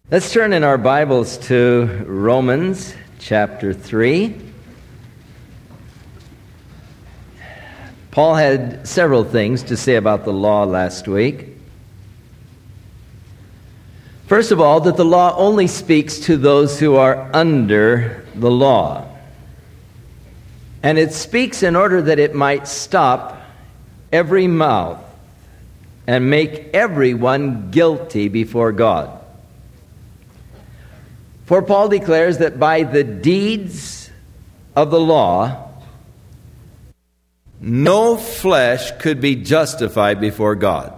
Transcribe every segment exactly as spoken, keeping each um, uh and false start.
Let's turn in our Bibles to Romans chapter three. Paul had several things to say about the law last week. First of all, that the law only speaks to those who are under the law. And it speaks in order that it might stop every mouth and make everyone guilty before God. For Paul declares that by the deeds of the law, no flesh could be justified before God.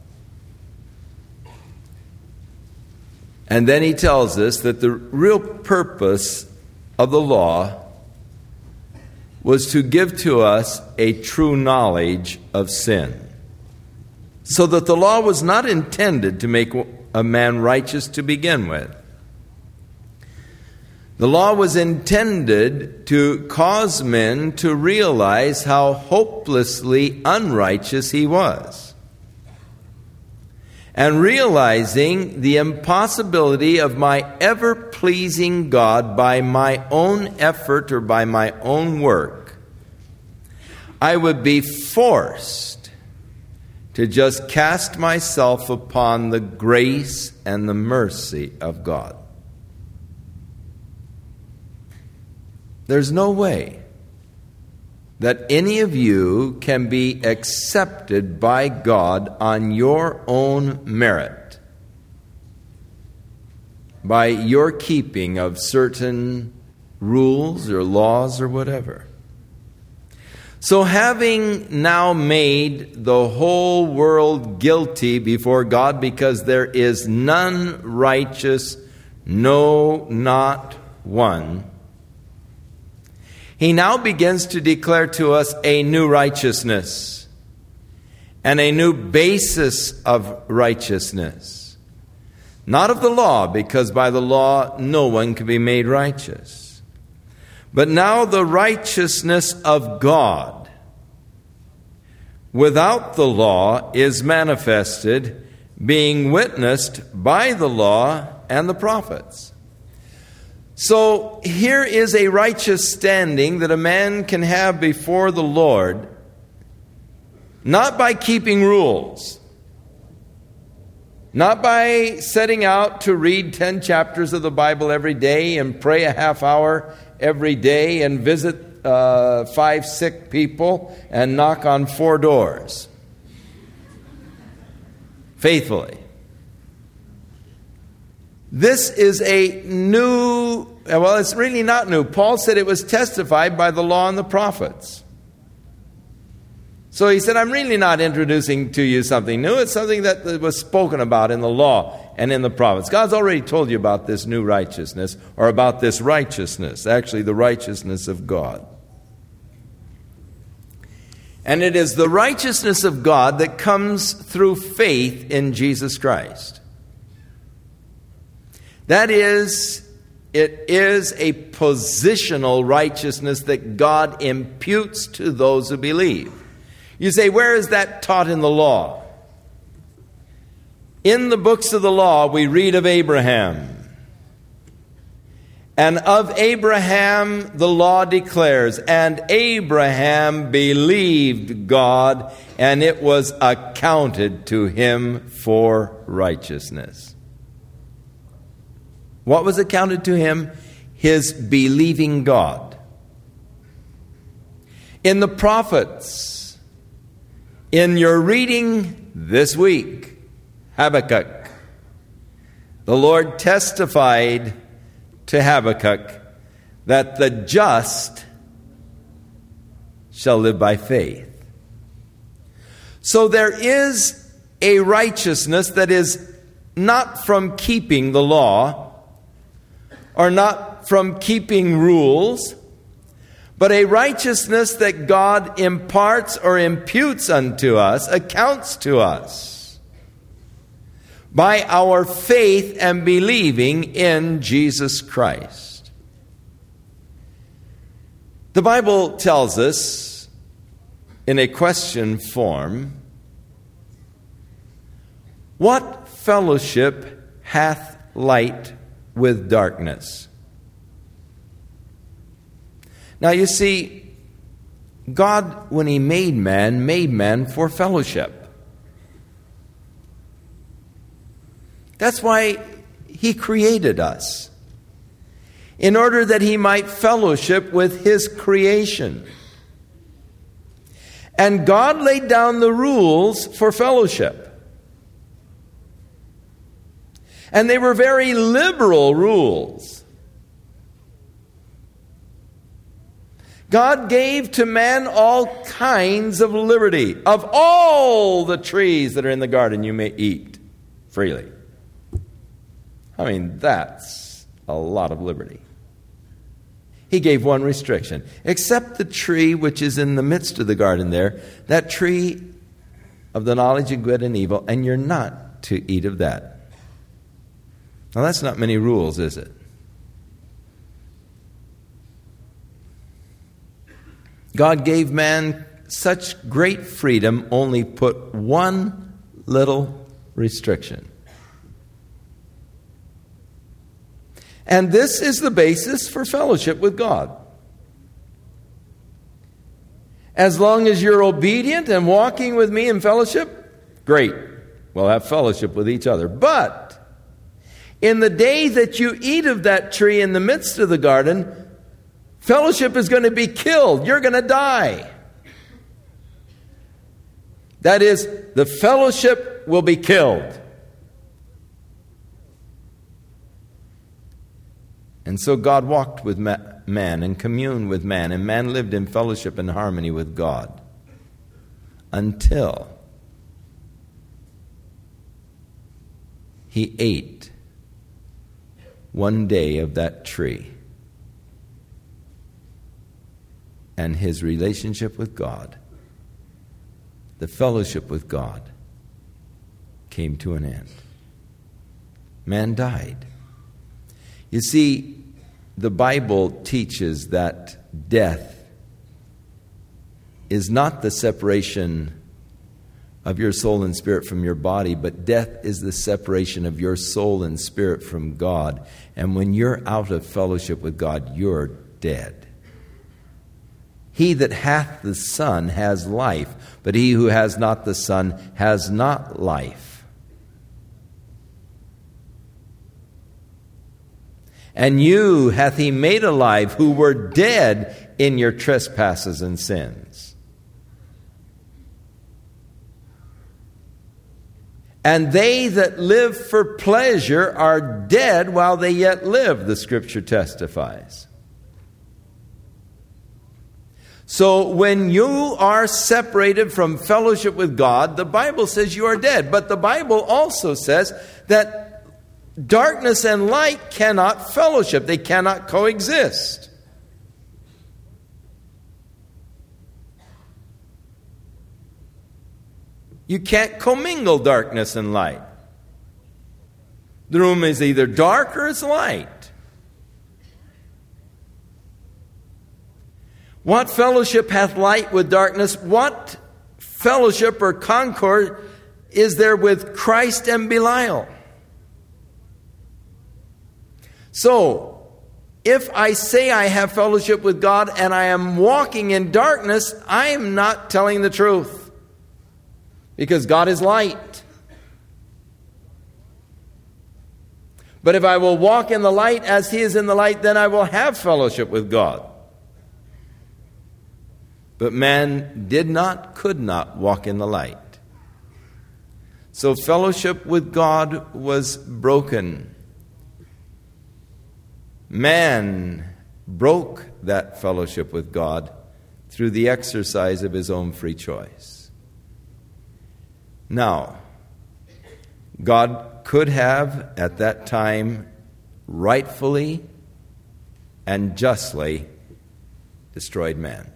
And then he tells us that the real purpose of the law was to give to us a true knowledge of sin. So that the law was not intended to make a man righteous to begin with. The law was intended to cause men to realize how hopelessly unrighteous he was. And realizing the impossibility of my ever pleasing God by my own effort or by my own work, I would be forced to just cast myself upon the grace and the mercy of God. There's no way that any of you can be accepted by God on your own merit, by your keeping of certain rules or laws or whatever. So having now made the whole world guilty before God because there is none righteous, no, not one, he now begins to declare to us a new righteousness and a new basis of righteousness. Not of the law, because by the law no one can be made righteous. But now the righteousness of God without the law is manifested, being witnessed by the law and the prophets. So here is a righteous standing that a man can have before the Lord, not by keeping rules, not by setting out to read ten chapters of the Bible every day and pray a half hour every day and visit uh, five sick people and knock on four doors faithfully. This is a new, well, it's really not new. Paul said it was testified by the law and the prophets. So he said, I'm really not introducing to you something new. It's something that was spoken about in the law and in the prophets. God's already told you about this new righteousness, or about this righteousness, actually the righteousness of God. And it is the righteousness of God that comes through faith in Jesus Christ. That is, it is a positional righteousness that God imputes to those who believe. You say, where is that taught in the law? In the books of the law, we read of Abraham. And of Abraham, the law declares, and Abraham believed God, and it was accounted to him for righteousness. What was accounted to him? His believing God. In the prophets, in your reading this week, Habakkuk, the Lord testified to Habakkuk that the just shall live by faith. So there is a righteousness that is not from keeping the law, or not from keeping rules, but a righteousness that God imparts or imputes unto us, accounts to us, by our faith and believing in Jesus Christ. The Bible tells us in a question form, what fellowship hath light with darkness. Now you see, God, when He made man, made man for fellowship. That's why He created us, in order that He might fellowship with His creation. And God laid down the rules for fellowship. And they were very liberal rules. God gave to man all kinds of liberty. Of all the trees that are in the garden, you may eat freely. I mean, that's a lot of liberty. He gave one restriction. Except the tree which is in the midst of the garden there, that tree of the knowledge of good and evil, and you're not to eat of that. Now, that's not many rules, is it? God gave man such great freedom, only put one little restriction. And this is the basis for fellowship with God. As long as you're obedient and walking with me in fellowship, great. We'll have fellowship with each other. But in the day that you eat of that tree in the midst of the garden, fellowship is going to be killed. You're going to die. That is, the fellowship will be killed. And so God walked with man and communed with man, and man lived in fellowship and harmony with God until he ate one day of that tree. And his relationship with God, the fellowship with God, came to an end. Man died. You see, the Bible teaches that death is not the separation of your soul and spirit from your body, but death is the separation of your soul and spirit from God. And when you're out of fellowship with God, you're dead. He that hath the Son has life, but he who has not the Son has not life. And you hath he made alive who were dead in your trespasses and sins. And they that live for pleasure are dead while they yet live, the Scripture testifies. So when you are separated from fellowship with God, the Bible says you are dead. But the Bible also says that darkness and light cannot fellowship. They cannot coexist. You can't commingle darkness and light. The room is either dark or it's light. What fellowship hath light with darkness? What fellowship or concord is there with Christ and Belial? So, if I say I have fellowship with God and I am walking in darkness, I am not telling the truth. Because God is light. But if I will walk in the light as He is in the light, then I will have fellowship with God. But man did not, could not walk in the light. So fellowship with God was broken. Man broke that fellowship with God through the exercise of his own free choice. Now, God could have at that time rightfully and justly destroyed man.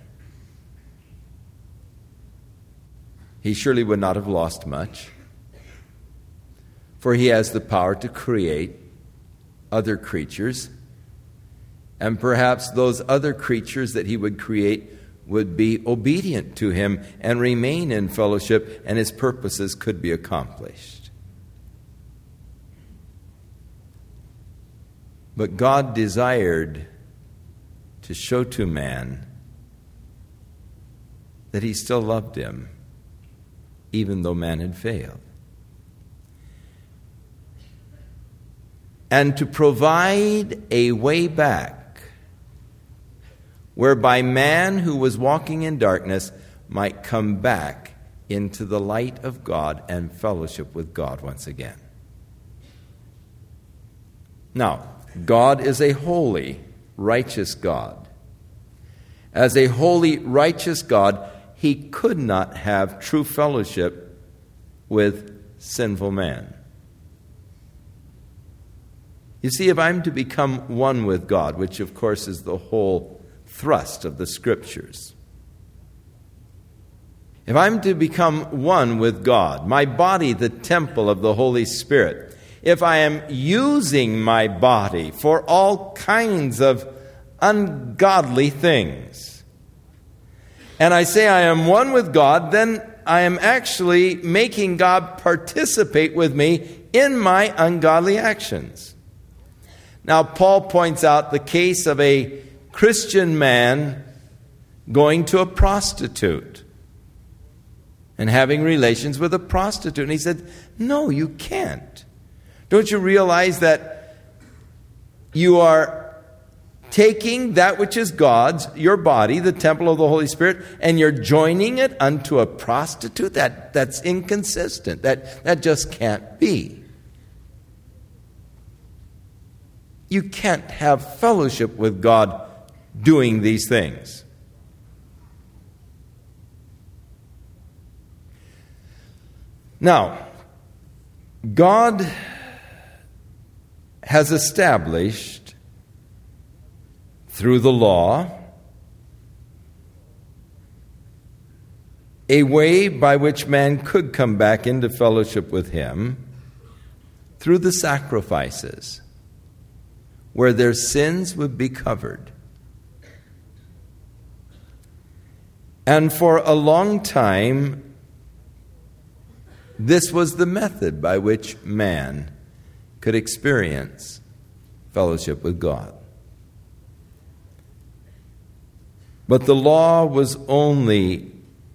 He surely would not have lost much, for he has the power to create other creatures, and perhaps those other creatures that he would create would be obedient to him and remain in fellowship, and his purposes could be accomplished. But God desired to show to man that he still loved him, even though man had failed. And to provide a way back whereby man who was walking in darkness might come back into the light of God and fellowship with God once again. Now, God is a holy, righteous God. As a holy, righteous God, he could not have true fellowship with sinful man. You see, if I'm to become one with God, which of course is the whole thrust of the Scriptures, if I'm to become one with God, my body the temple of the Holy Spirit, if I am using my body for all kinds of ungodly things, and I say I am one with God, then I am actually making God participate with me in my ungodly actions. Now, Paul points out the case of a Christian man going to a prostitute and having relations with a prostitute. And he said, no, you can't. Don't you realize that you are taking that which is God's, your body, the temple of the Holy Spirit, and you're joining it unto a prostitute? That, that's inconsistent. That, that just can't be. You can't have fellowship with God doing these things. Now, God has established through the law a way by which man could come back into fellowship with him through the sacrifices, where their sins would be covered. And for a long time, this was the method by which man could experience fellowship with God. But the law was only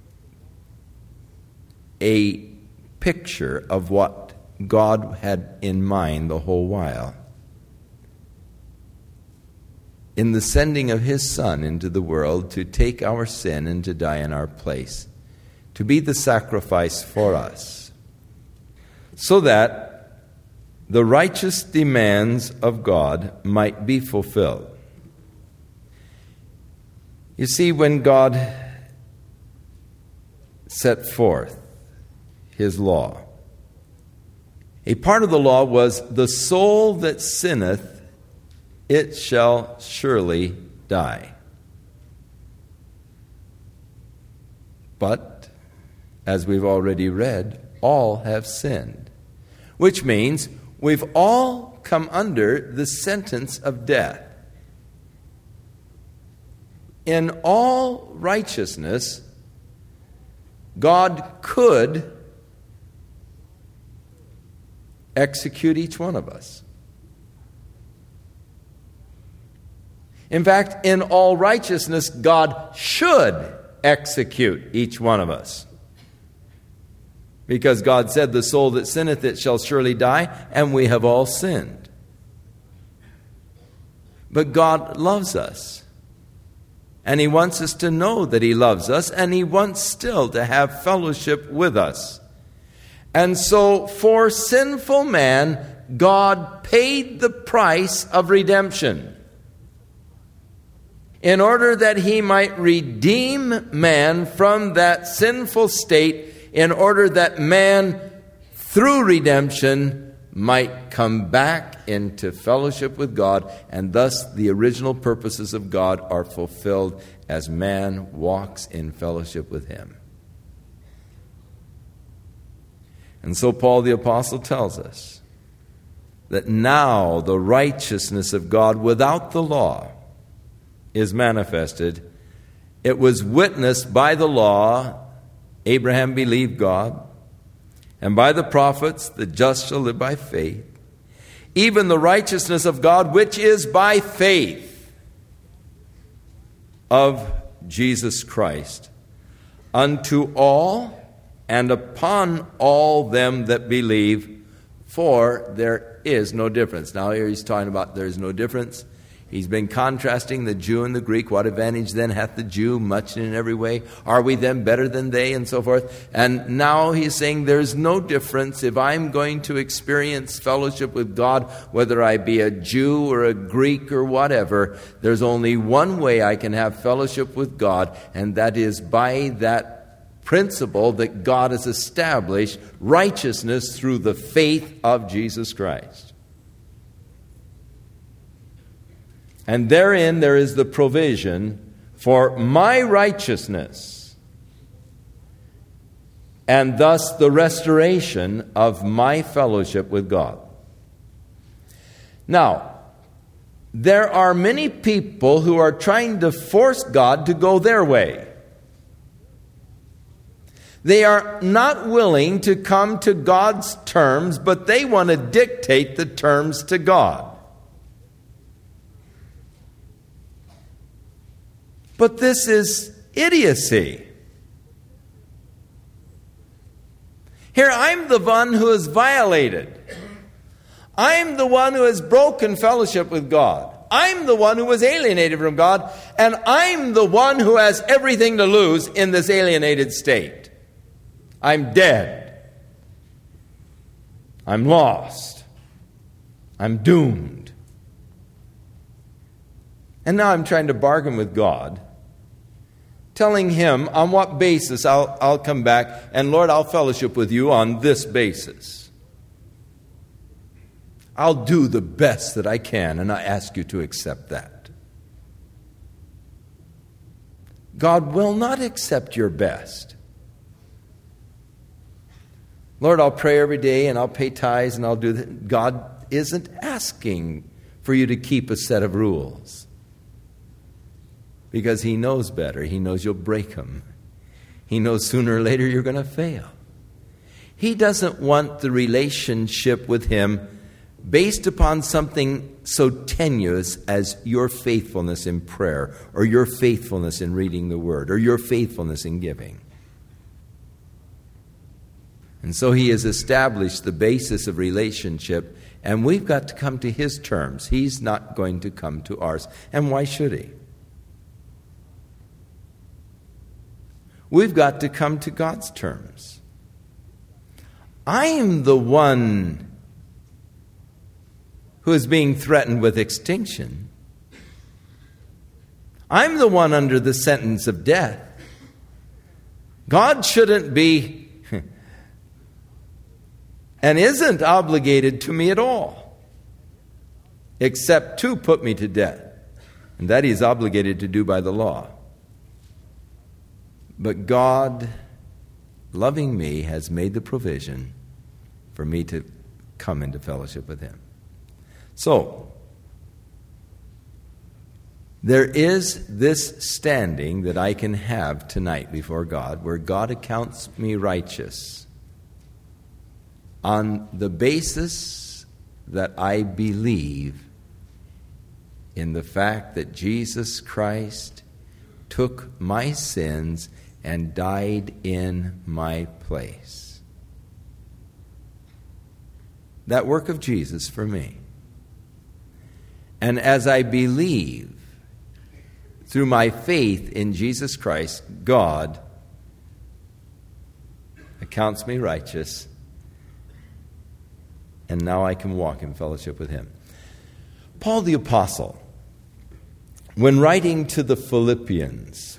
a picture of what God had in mind the whole while in the sending of his Son into the world to take our sin and to die in our place, to be the sacrifice for us, so that the righteous demands of God might be fulfilled. You see, when God set forth his law, a part of the law was, the soul that sinneth, it shall surely die. But, as we've already read, all have sinned, which means we've all come under the sentence of death. In all righteousness, God could execute each one of us. In fact, in all righteousness, God should execute each one of us. Because God said, the soul that sinneth, it shall surely die, and we have all sinned. But God loves us. And he wants us to know that he loves us, and he wants still to have fellowship with us. And so, for sinful man, God paid the price of redemption, in order that he might redeem man from that sinful state, in order that man, through redemption, might come back into fellowship with God, and thus the original purposes of God are fulfilled as man walks in fellowship with him. And so Paul the Apostle tells us that now the righteousness of God without the law is manifested. It was witnessed by the law, Abraham believed God, and by the prophets, the just shall live by faith. even the righteousness of God, which is by faith of Jesus Christ, unto all and upon all them that believe, for there is no difference. Now here he's talking about there is no difference. He's been contrasting the Jew and the Greek. What advantage then hath the Jew? Much in every way. Are we then better than they? And so forth. And now he's saying there's no difference. If I'm going to experience fellowship with God, whether I be a Jew or a Greek or whatever, there's only one way I can have fellowship with God, and that is by that principle that God has established, righteousness through the faith of Jesus Christ. And therein there is the provision for my righteousness, and thus the restoration of my fellowship with God. Now, there are many people who are trying to force God to go their way. They are not willing to come to God's terms, but they want to dictate the terms to God. But this is idiocy. Here, I'm the one who has violated. I'm the one who has broken fellowship with God. I'm the one who was alienated from God, and I'm the one who has everything to lose in this alienated state. I'm dead. I'm lost. I'm doomed. And now I'm trying to bargain with God, telling Him on what basis I'll, I'll come back, and Lord, I'll fellowship with you on this basis. I'll do the best that I can, and I ask you to accept that. God will not accept your best. Lord, I'll pray every day, and I'll pay tithes, and I'll do that. God isn't asking for you to keep a set of rules. Because He knows better. He knows you'll break them. He knows sooner or later you're going to fail. He doesn't want the relationship with Him based upon something so tenuous as your faithfulness in prayer, or your faithfulness in reading the Word, or your faithfulness in giving. And so He has established the basis of relationship, and we've got to come to His terms. He's not going to come to ours. And why should He? We've got to come to God's terms. I'm the one who is being threatened with extinction. I'm the one under the sentence of death. God shouldn't be and isn't obligated to me at all, except to put me to death. And that He is obligated to do by the law. But God, loving me, has made the provision for me to come into fellowship with Him. So, there is this standing that I can have tonight before God, where God accounts me righteous on the basis that I believe in the fact that Jesus Christ took my sins and died in my place. That work of Jesus for me. And as I believe through my faith in Jesus Christ, God accounts me righteous, and now I can walk in fellowship with Him. Paul the Apostle, when writing to the Philippians,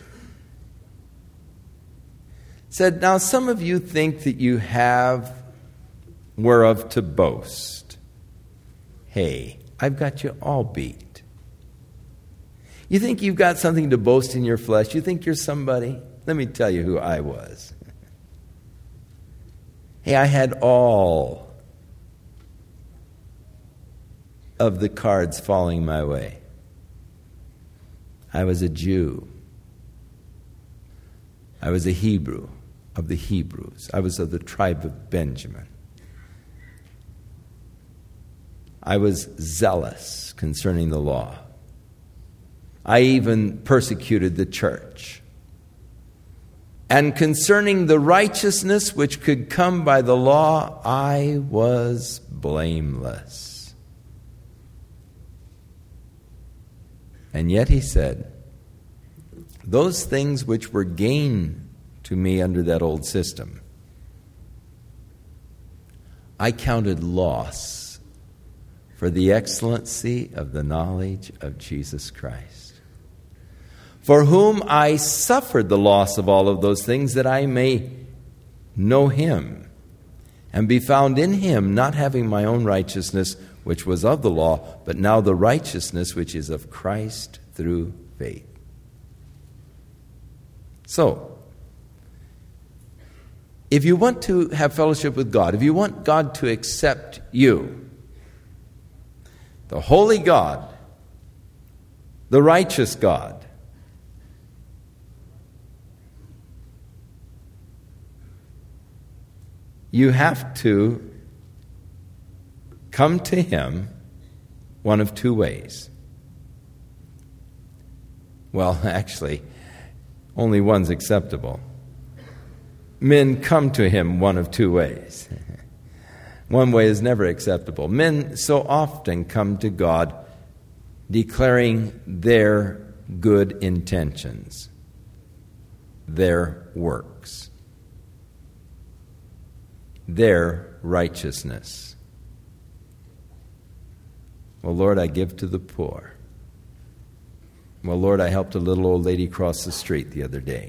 said, now some of you think that you have whereof to boast. Hey, I've got you all beat. You think you've got something to boast in your flesh? You think you're somebody? Let me tell you who I was. Hey, I had all of the cards falling my way. I was a Jew. I was a Hebrew of the Hebrews. I was of the tribe of Benjamin. I was zealous concerning the law. I even persecuted the church. And concerning the righteousness which could come by the law, I was blameless. And yet he said, those things which were gain to me under that old system, I counted loss for the excellency of the knowledge of Jesus Christ, for whom I suffered the loss of all of those things, that I may know him and be found in him, not having my own righteousness, which was of the law, but now the righteousness which is of Christ through faith. So, if you want to have fellowship with God, if you want God to accept you, the holy God, the righteous God, you have to come to him one of two ways. Well, actually, only one's acceptable. Men come to him one of two ways. One way is never acceptable. Men so often come to God declaring their good intentions, their works, their righteousness. Well, Lord, I give to the poor. Well, Lord, I helped a little old lady cross the street the other day.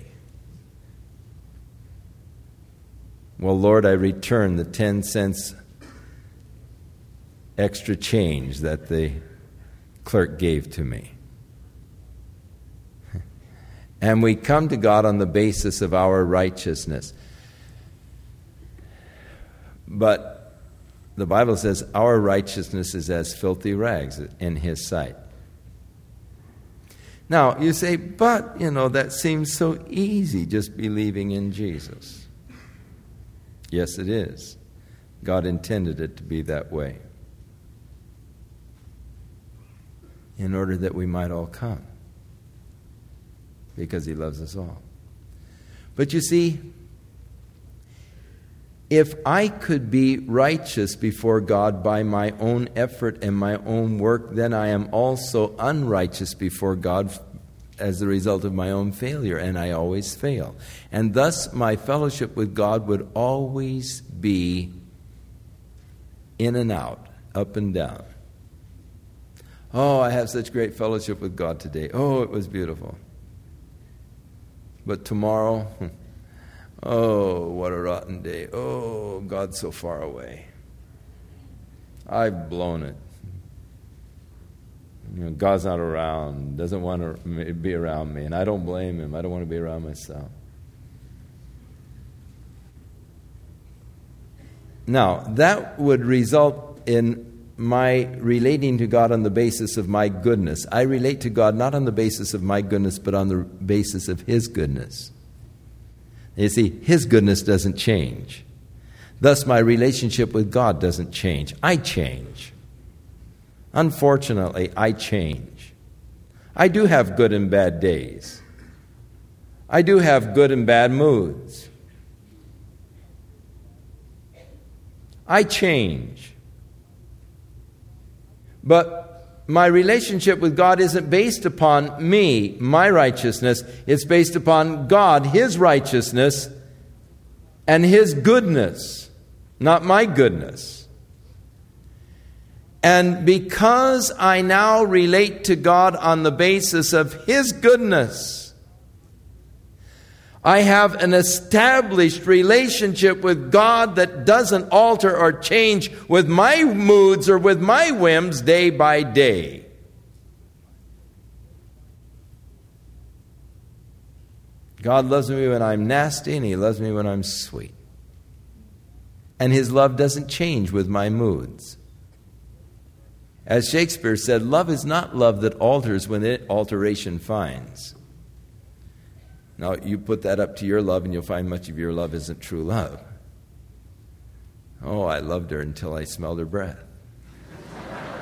Well, Lord, I return the ten cents extra change that the clerk gave to me. And we come to God on the basis of our righteousness. But the Bible says our righteousness is as filthy rags in his sight. Now, you say, but, you know, that seems so easy, just believing in Jesus. Yes, it is. God intended it to be that way, in order that we might all come, because he loves us all. But you see, if I could be righteous before God by my own effort and my own work, then I am also unrighteous before God as a result of my own failure, and I always fail. And thus my fellowship with God would always be in and out, up and down. Oh, I have such great fellowship with God today. Oh, it was beautiful. But tomorrow, oh, what a rotten day. Oh, God's so far away. I've blown it. You know, God's not around, doesn't want to be around me, and I don't blame him. I don't want to be around myself. Now, that would result in my relating to God on the basis of my goodness. I relate to God not on the basis of my goodness, but on the basis of his goodness. You see, his goodness doesn't change. Thus, my relationship with God doesn't change. I change. Unfortunately, I change. I do have good and bad days. I do have good and bad moods. I change. But my relationship with God isn't based upon me, my righteousness. It's based upon God, his righteousness, and his goodness, not my goodness. And because I now relate to God on the basis of his goodness, I have an established relationship with God that doesn't alter or change with my moods or with my whims day by day. God loves me when I'm nasty, and he loves me when I'm sweet. And his love doesn't change with my moods. As Shakespeare said, love is not love that alters when it alteration finds. Now, you put that up to your love, and you'll find much of your love isn't true love. Oh, I loved her until I smelled her breath.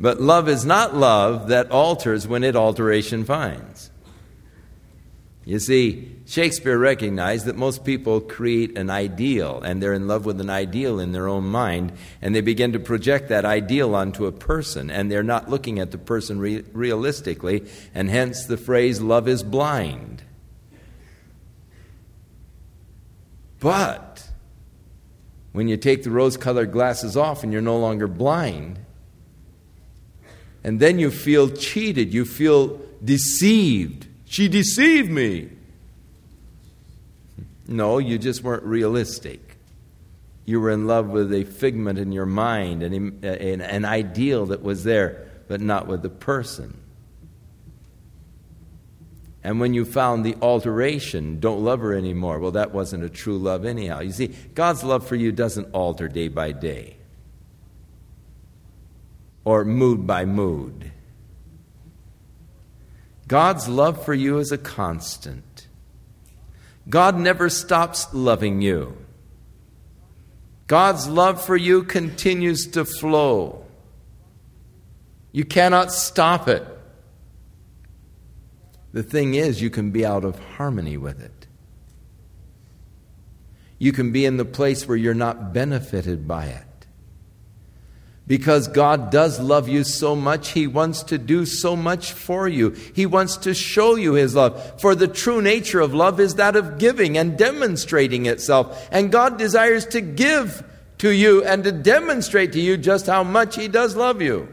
But love is not love that alters when it alteration finds. You see, Shakespeare recognized that most people create an ideal, and they're in love with an ideal in their own mind, and they begin to project that ideal onto a person, and they're not looking at the person re- realistically, and hence the phrase, love is blind. But when you take the rose-colored glasses off and you're no longer blind, and then you feel cheated, you feel deceived. She deceived me. No, you just weren't realistic. You were in love with a figment in your mind, an, an, an ideal that was there, but not with the person. And when you found the alteration, don't love her anymore, well, that wasn't a true love anyhow. You see, God's love for you doesn't alter day by day or mood by mood. God's love for you is a constant. God never stops loving you. God's love for you continues to flow. You cannot stop it. The thing is, you can be out of harmony with it. You can be in the place where you're not benefited by it. Because God does love you so much, He wants to do so much for you. He wants to show you His love. For the true nature of love is that of giving and demonstrating itself. And God desires to give to you and to demonstrate to you just how much He does love you.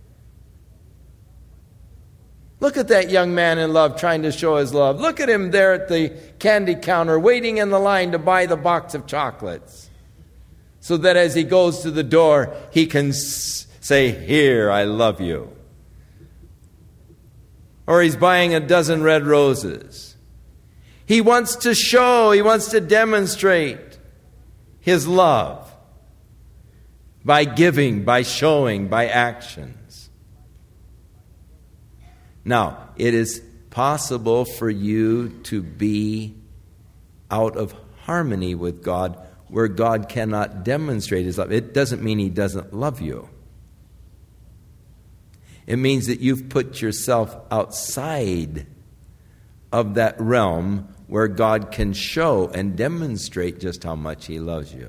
Look at that young man in love trying to show his love. Look at him there at the candy counter waiting in the line to buy the box of chocolates. So that as he goes to the door, he can s- say, "Here, I love you." Or he's buying a dozen red roses. He wants to show, he wants to demonstrate his love by giving, by showing, by actions. Now, it is possible for you to be out of harmony with God where God cannot demonstrate His love. It doesn't mean He doesn't love you. It means that you've put yourself outside of that realm where God can show and demonstrate just how much He loves you.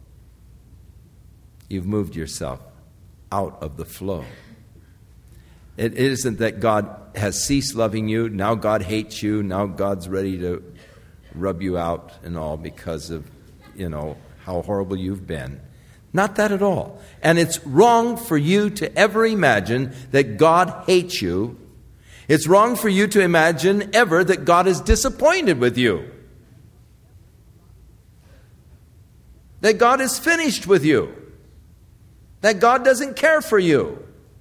You've moved yourself out of the flow. It isn't that God has ceased loving you, now God hates you, now God's ready to rub you out and all because of, you know, how horrible you've been. Not that at all. And it's wrong for you to ever imagine that God hates you. It's wrong for you to imagine ever that God is disappointed with you. That God is finished with you. That God doesn't care for you.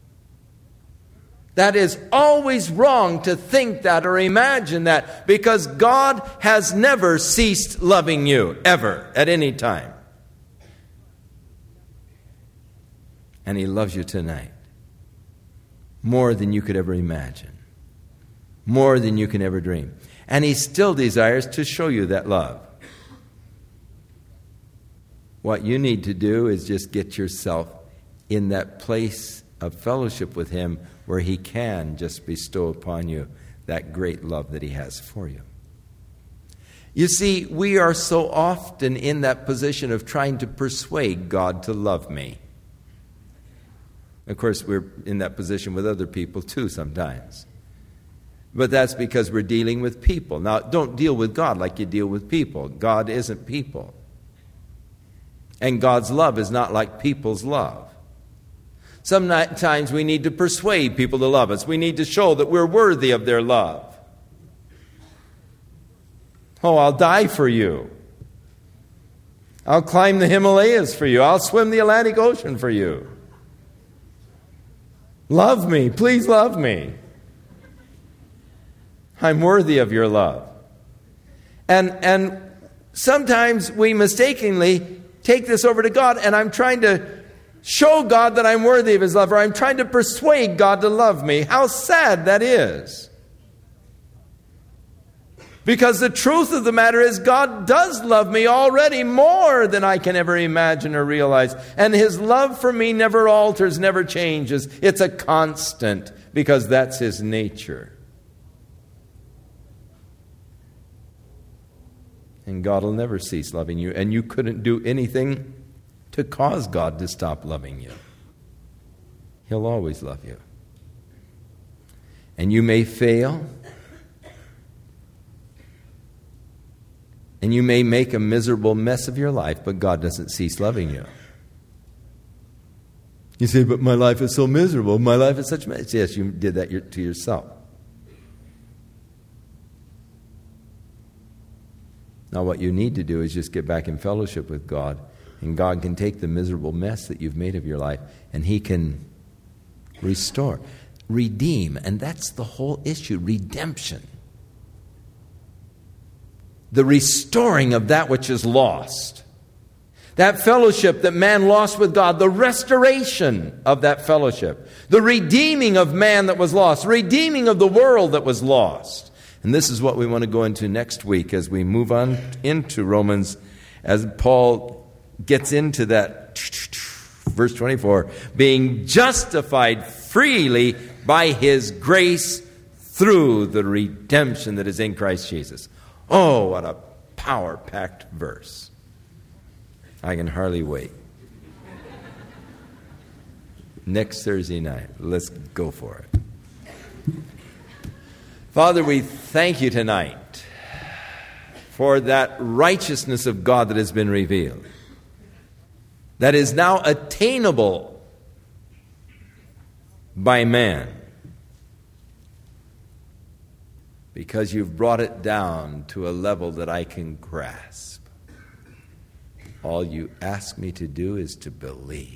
That is always wrong to think that or imagine that, because God has never ceased loving you, ever, at any time. And He loves you tonight more than you could ever imagine, more than you can ever dream. And He still desires to show you that love. What you need to do is just get yourself in that place of fellowship with Him where He can just bestow upon you that great love that He has for you. You see, we are so often in that position of trying to persuade God to love me. Of course, we're in that position with other people too sometimes. But that's because we're dealing with people. Now, don't deal with God like you deal with people. God isn't people. And God's love is not like people's love. Sometimes we need to persuade people to love us. We need to show that we're worthy of their love. Oh, I'll die for you. I'll climb the Himalayas for you. I'll swim the Atlantic Ocean for you. Love me. Please love me. I'm worthy of your love. And, and sometimes we mistakenly take this over to God, and I'm trying to show God that I'm worthy of His love, or I'm trying to persuade God to love me. How sad that is. Because the truth of the matter is God does love me already more than I can ever imagine or realize. And His love for me never alters, never changes. It's a constant because that's His nature. And God will never cease loving you. And you couldn't do anything to cause God to stop loving you. He'll always love you. And you may fail. And you may make a miserable mess of your life, but God doesn't cease loving you. You say, but my life is so miserable. My life is such a mess. Yes, you did that to yourself. Now what you need to do is just get back in fellowship with God, and God can take the miserable mess that you've made of your life, and He can restore, redeem, and that's the whole issue, redemption. The restoring of that which is lost. That fellowship that man lost with God, the restoration of that fellowship. The redeeming of man that was lost, redeeming of the world that was lost. And this is what we want to go into next week as we move on into Romans, as Paul gets into that verse twenty-four, being justified freely by His grace through the redemption that is in Christ Jesus. Oh, what a power-packed verse. I can hardly wait. Next Thursday night, let's go for it. Father, we thank You tonight for that righteousness of God that has been revealed, that is now attainable by man, because You've brought it down to a level that I can grasp. All You ask me to do is to believe.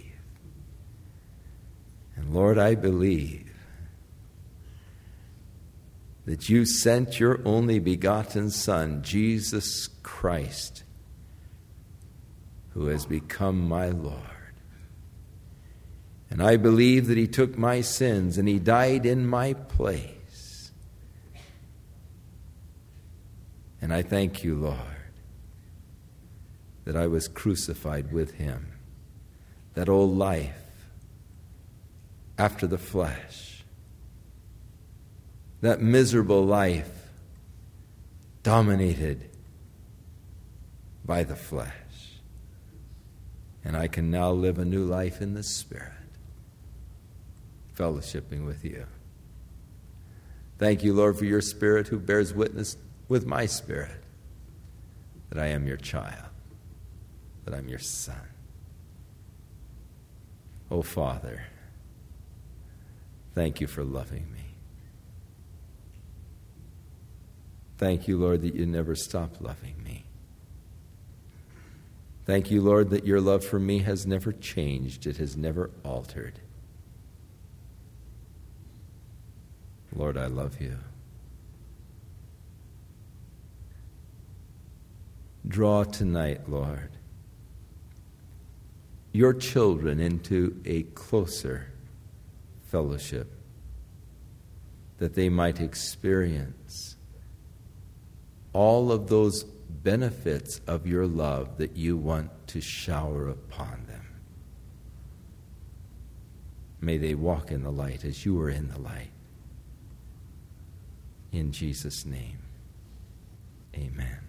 And Lord, I believe that You sent Your only begotten Son, Jesus Christ, who has become my Lord. And I believe that He took my sins and He died in my place. And I thank You, Lord, that I was crucified with Him. That old life after the flesh, that miserable life dominated by the flesh. And I can now live a new life in the Spirit, fellowshipping with You. Thank You, Lord, for Your Spirit who bears witness with my spirit that I am Your child, that I'm Your son. Oh, Father, thank You for loving me. Thank You, Lord, that You never stop loving me. Thank You, Lord, that Your love for me has never changed. It has never altered. Lord, I love You. Draw tonight, Lord, Your children into a closer fellowship, that they might experience all of those benefits of Your love that You want to shower upon them. May they walk in the light as You are in the light. In Jesus' name, amen.